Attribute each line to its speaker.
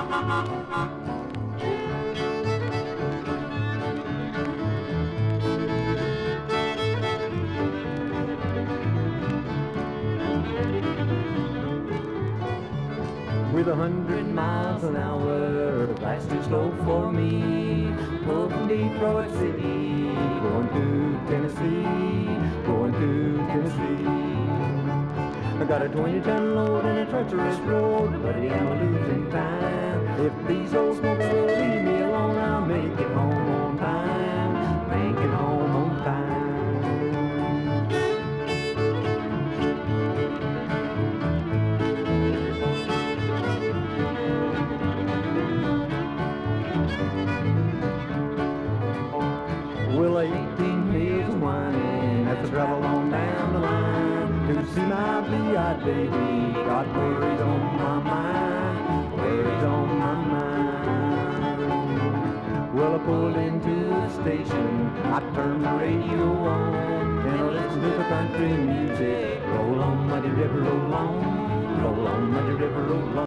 Speaker 1: With 100 miles an hour, that's too slow for me. Pulled from Detroit City, going to Tennessee, going to Tennessee. I got a 20-ton load and a treacherous road, but I'm a losing time. If these old smokers will leave me alone, I'll make it home on time, make it home on time. Well, 18 pigs whining, that's a travel on down the line. To see my blue-eyed baby, got worries on my mind, worries on my mind. Well, I pulled into the station, I turned the radio on, and I listened to the country music. Roll on, muddy river, roll on, muddy river, roll on.